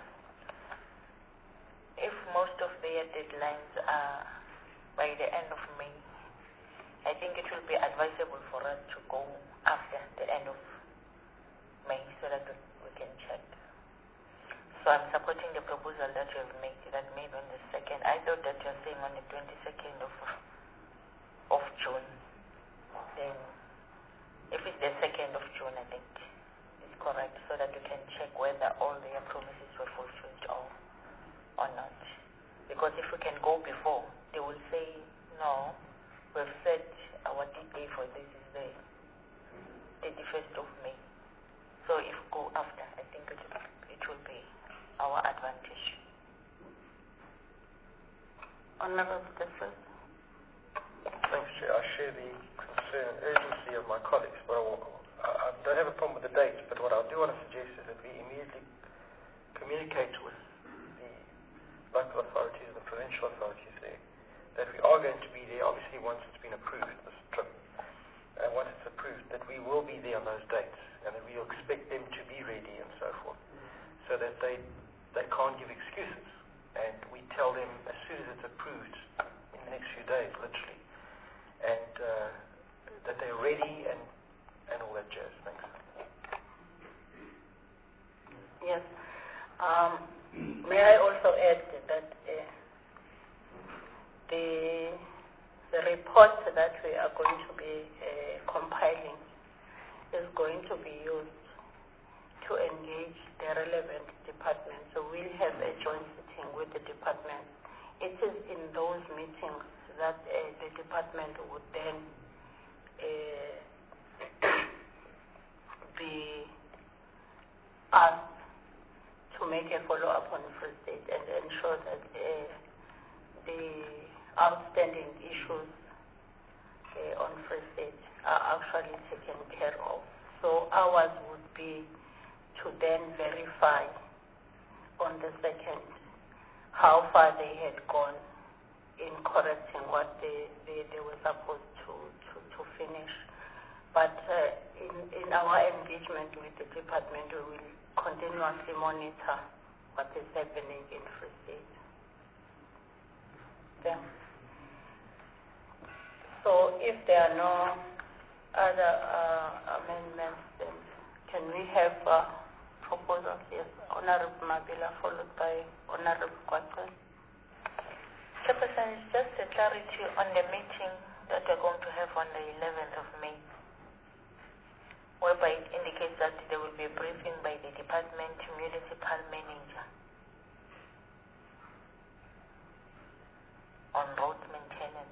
if most of their deadlines are by the end of May, I think it will be advisable for us to go after the end of May so that we can check. So I'm supporting the proposal that you have made, that maybe on the 2nd. I thought that you're saying on the 22nd of June. Then if it's the 2nd of June, I think it's correct, so that we can check whether all their promises were fulfilled or not. Because if we can go before, they will say, no, we've set our day for this is the 31st of May. So if we go after, I think it will be our advantage. Honorable Defred. Thanks, Chair. I share the urgency of my colleagues, but I don't have a problem with the dates, but what I do want to suggest is that we immediately communicate with the local authorities and the provincial authorities there that we are going to be there, obviously once it's been approved, this trip, and once it's approved, that we will be there on those dates, and that we will expect them to be ready and so forth, so that they can't give excuses. And we tell them as soon as it's approved, in the next few days, literally, and that they're ready and all that jazz. Thanks. Yes. May I also add that the report that we are going to be compiling is going to be used to engage the relevant departments. So we'll have a joint sitting with the department. It is in those meetings that the department would then be asked to make a follow-up on Free State and ensure that the outstanding issues on Free State are actually taken care of. So ours would be to then verify on the second how far they had gone in correcting what they were supposed to finish. But in our engagement with the department, we will continuously monitor what is happening in Free State. Yeah. So if there are no other amendments, then can we have proposals? Yes, Honorable Mabila, followed by Honorable Kwakwe. Chairperson, just a clarity on the meeting that we're going to have on the 11th of May, whereby it indicates that there will be a briefing by the department municipal manager on road maintenance.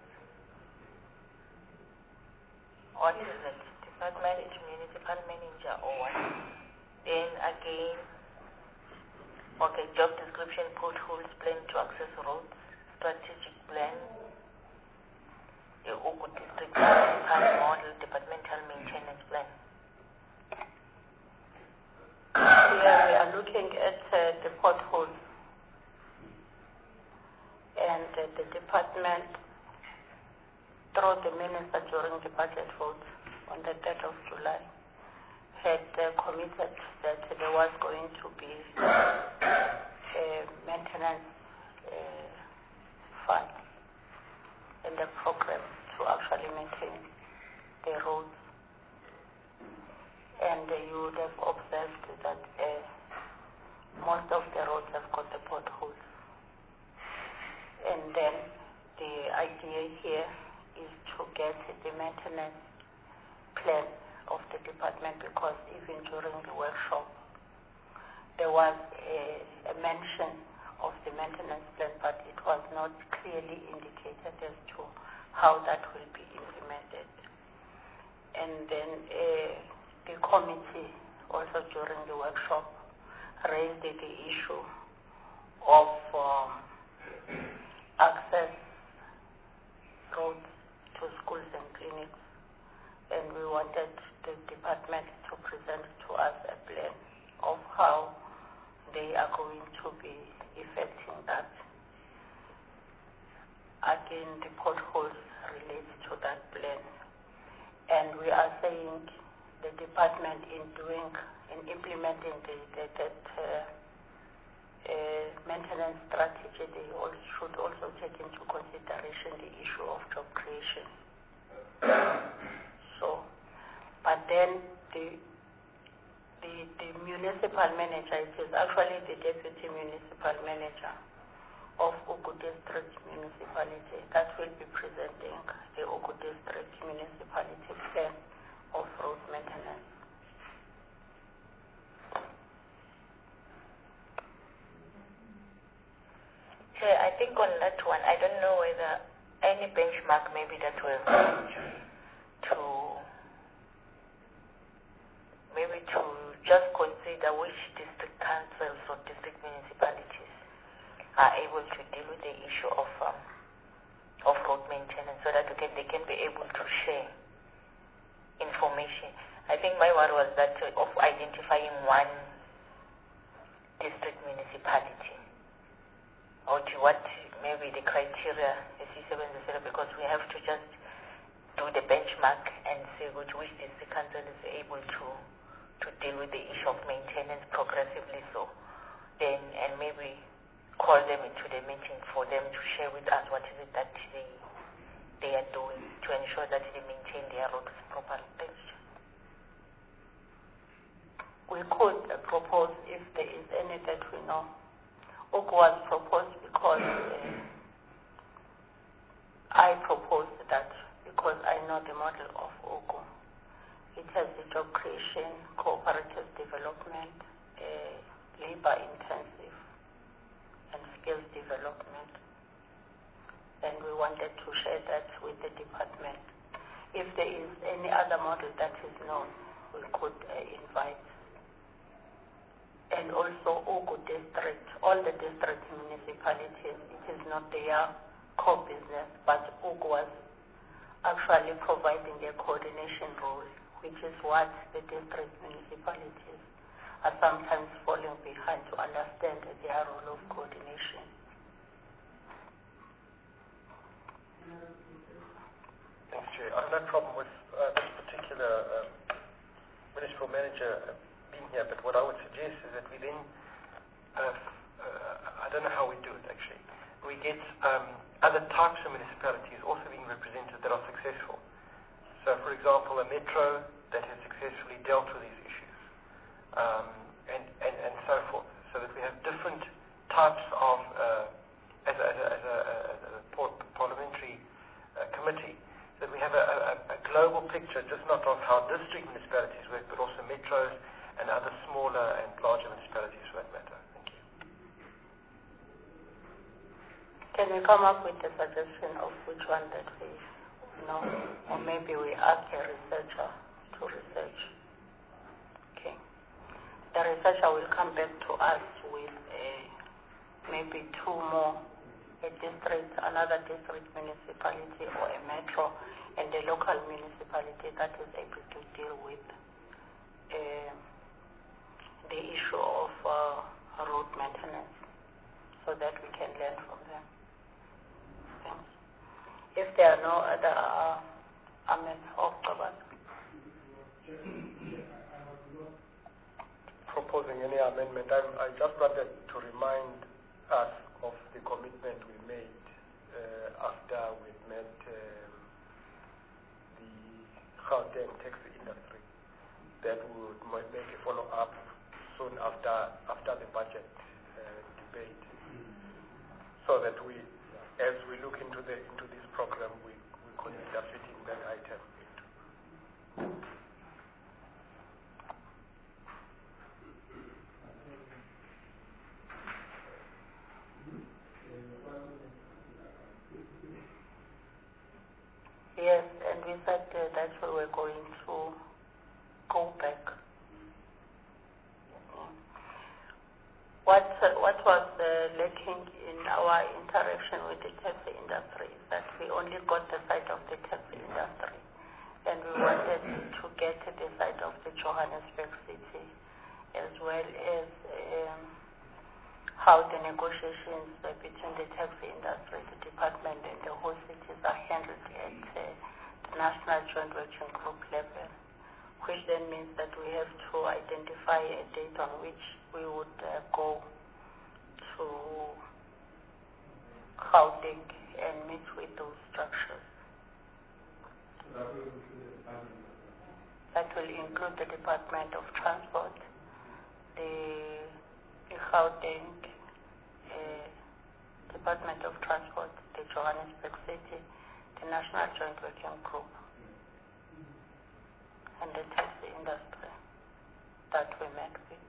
What is it? Department municipal manager or what? Then again, okay, job description, potholes, plan to access roads, strategic plan, the Oku District model, departmental maintenance plan. Here we are looking at the potholes, and the department, through the minister during the budget vote on the 3rd of July, had committed that there was going to be a maintenance fund in the program to actually maintain the roads. And you would have observed that most of the roads have got the potholes. And then the idea here is to get the maintenance plan of the department, because even during the workshop there was a mention of the maintenance plan, but it was not clearly indicated as to how that will be implemented. And then the committee also during the workshop raised the issue of access roads to schools and clinics, and we wanted the department to present to us a plan of how they are going to be effecting that. Again, the potholes relate to that plan, and we are saying the department in implementing that maintenance strategy, they should also take into consideration the issue of job creation. So, but then the municipal manager, it is actually the deputy municipal manager of Oku District Municipality that will be presenting the Oku District Municipality plan of road maintenance. Chair, I think on that one, I don't know whether any benchmark maybe that was to just consider which district councils or district municipalities are able to deal with the issue of road maintenance, so that they can be able to share information. I think my worry was that of identifying one district municipality, or to what maybe the criteria, as you said, because we have to just do the benchmark and see which district council is able to deal with the issue of maintenance progressively, so then, and maybe call them into the meeting for them to share with us what is it that they are doing to ensure that they maintain their roads properly. Thank you. We could propose, if there is any that we know. OGO was proposed because I proposed that because I know the model of OGO. It has the job creation, cooperative development, labor intensive, and skills development. And we wanted to share that with the department. If there is any other model that is known, we could invite. And also OGO district, all the district municipalities, it is not their core business, but OGO was actually providing a coordination role, which is what the district municipalities are sometimes falling behind to understand their role of coordination. Thanks, Chair. I have no problem with this particular municipal manager being here, but what I would suggest is that we then, I don't know how we do it actually, we get other types of municipalities also being represented that are successful. So, for example, a metro that has successfully dealt with these issues, and so forth, so that we have different types of, as a parliamentary committee, that we have a global picture, just not of how district municipalities work, but also metros and other smaller and larger municipalities for that matter. Thank you. Can we come up with a suggestion of which one that we know? Or maybe we ask a researcher to research. Okay. The researcher will come back to us with maybe two more, a district, another district municipality or a metro, and a local municipality that is able to deal with the issue of road maintenance, so that we can learn from them. Thanks. If there are no other proposing any amendment, I just wanted to remind us of the commitment we made after we met the Gauteng taxi industry, that we would make a follow-up soon after the budget debate, so that we, as we look into this program, we consider fitting that item into. Yes, and we said that we were going to go back. What was lacking in our interaction with the taxi industry is that we only got the side of the taxi industry, and we wanted to get the side of the Johannesburg city, as well as how the negotiations between the taxi industry, the department, and the whole cities are handled at the National Joint Working Group level, which then means that we have to identify a date on which we would go to Gauteng and meet with those structures. That will include the Department of Transport, the Gauteng Department of Transport, the Johannesburg City, the National Joint Working Group, and the taxi industry that we met with.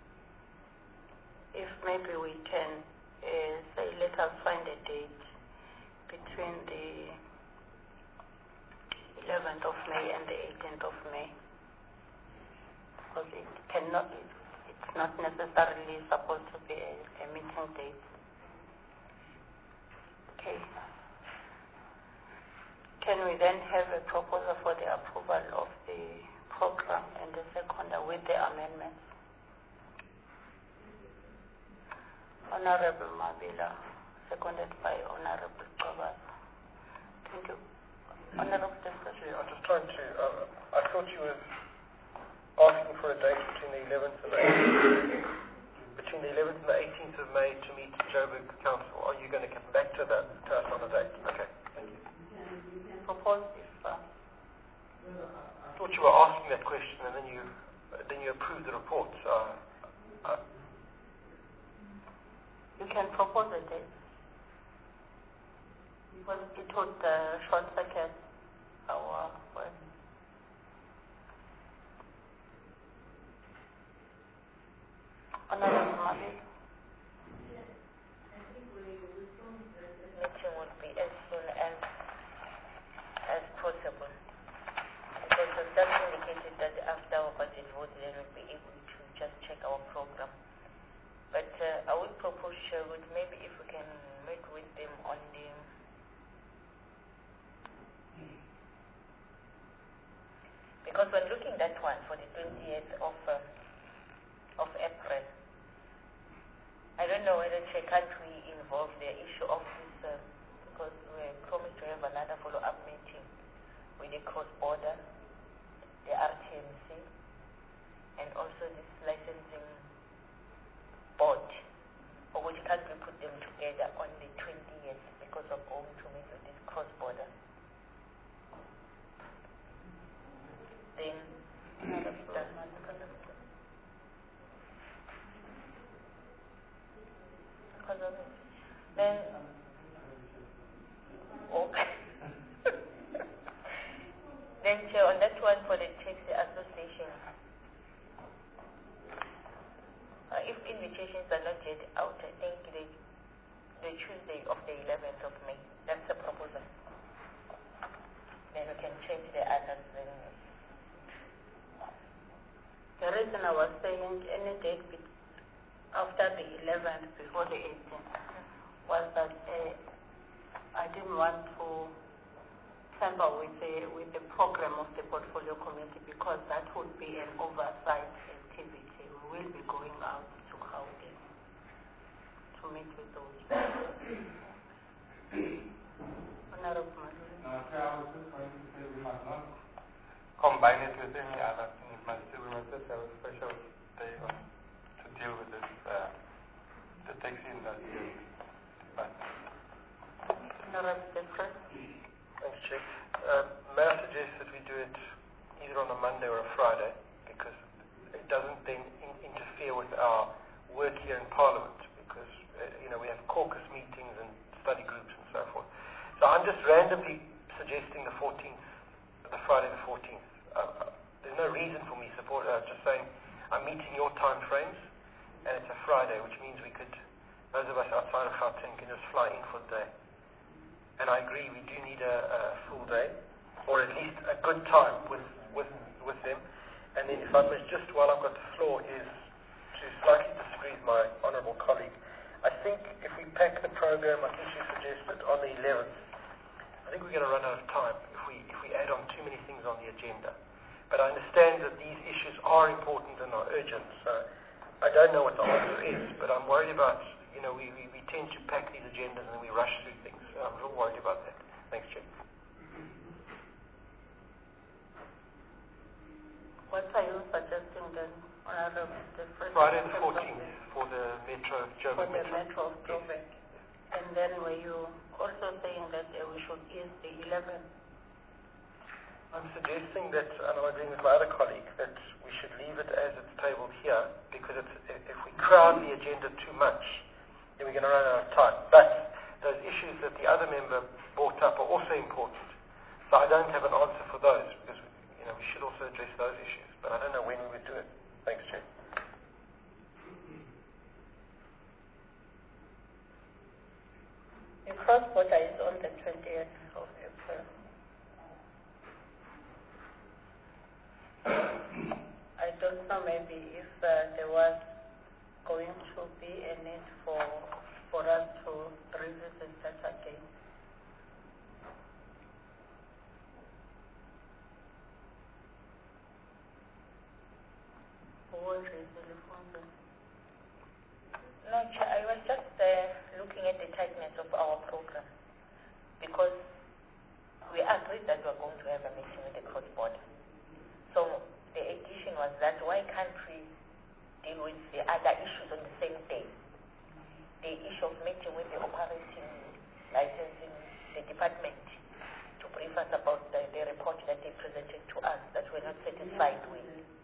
If maybe we can say, let us find a date between the 11th of May and the 18th of May, because it's not necessarily supposed to be a meeting date. Okay. can we then have a proposal for the approval of the program and the seconder with the amendments? Honorable Mabila, seconded by Honorable Kabasa. Thank you. Honorable Discussion. I'm just trying to, I thought you were asking for a date between the 11th and the 18th. Between the 11th and the 18th of May to meet Joburg Council. Are you going to come back to that, to us on a date? Okay, thank you. Propose if I thought you were asking that question and then you approved the report. So, you can propose a date. Because it would short circuit our work. Honorable Mabel. Meeting would be as soon as possible. Because we've just indicated that after our budget vote, they will be able to just check our program. But I would propose, Sherwood, maybe if we can meet with them on the because when looking at that one for the 28th of April, I don't know whether can't we involve the issue of this because we promised to have another follow-up meeting with the cross-border, the RTMC, and also this licensing board, or which can't we put them together on the 20th because of going to meet with this cross-border? Then okay. Then Chair, on that one for the taxi association, if invitations are not yet out, I think the Tuesday of the 11th of May, that's the proposal. Then we can change the others. The reason I was saying any date after the 11th, before the 18th, was that I didn't want to tamper with the program of the portfolio committee because that would be an oversight activity. We will be going out to Gauteng to meet with those people. Honorable Maduri. I was just going to say we must not combine it with any other thing. We must just have a special day to deal with this, the taxi industry. Honorable Discretion. thanks, Chief. May I suggest that we do it either on a Monday or a Friday, because it doesn't then interfere with our work here in Parliament, because we have caucus meetings and study groups and so forth. So I'm just randomly suggesting the 14th, the Friday the 14th. There's no reason for me just saying I'm meeting your time frames, and it's a Friday, which means we could, those of us outside of Gauteng can just fly in for the day. And I agree, we do need a full day, or at least a good time with them. And then if I must just, while I've got the floor, is to slightly disagree with my honourable colleague. I think if we pack the program, I think she suggested, on the 11th, I think we're going to run out of time if we add on too many things on the agenda. But I understand that these issues are important and are urgent, so I don't know what the answer is, but I'm worried about, we tend to pack these agendas and then we rush through things, so I'm a little worried about that. Thanks, Chair. What are you suggesting then, Honorable Discretion? Friday the 14th for the Metro, Joburg For the Metro. Metro of Joburg. And then were you also saying that we should ease the 11th? I'm suggesting that, and I'm agreeing with my other colleague, that we should leave it as it's tabled here, because if we crowd the agenda too much, then we're going to run out of time. But those issues that the other member brought up are also important. So I don't have an answer for those, because we should also address those issues. But I don't know when we would do it. Thanks, Chair. The cross-border is on the 20th of April. I don't know maybe if there was going to be a need for us to revisit that again. No, Chair, I was just looking at the tightness of our program because we agreed that we are going to have a meeting with the cross-border. So the addition was that why can't we deal with the other issues on the same day? The issue of meeting with the operating licensing, the department, to brief us about the report that they presented to us that we're not satisfied with.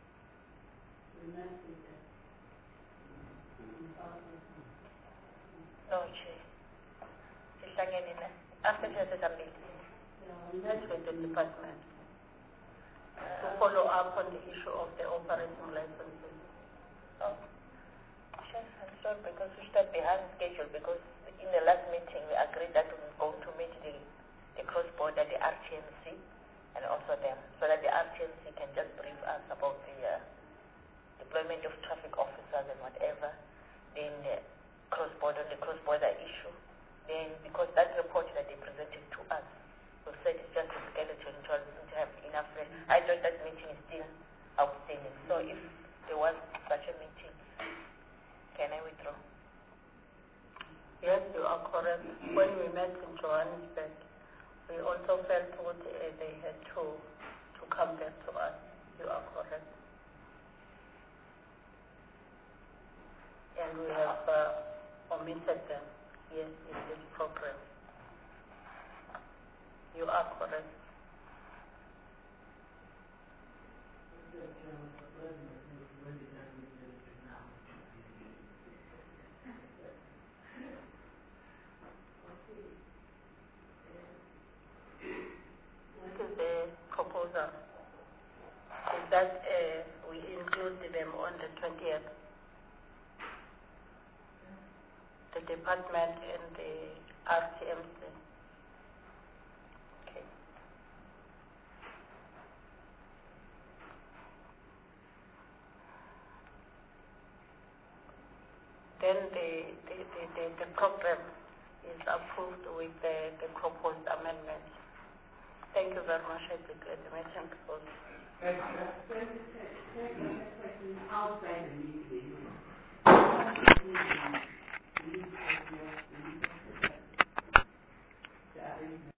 No, Chair. After the We met with the department to follow up on the issue of the operating licenses. Oh, Chair, I'm sorry because we started behind schedule because in the last meeting we agreed that we were going to meet the cross-border, the RTMC, and also them, so that the RTMC can just brief us about the deployment of traffic officers and whatever. Then the cross-border issue. Then because that report that they presented to us, we said it's just a skeleton to have enough. I thought that meeting is still outstanding. So if there was such a meeting, can I withdraw? Yes, you are correct. When we met in Johannesburg, we also felt what they had to come back to us. You are correct. And we have omitted them, yes, in this program. You are correct. This is the proposal. Is that we include them on the 20th. The department and the RTMC. Okay. Then the program is approved with the proposed amendments. Thank you very much. I declare the meeting closed. Outside the meeting.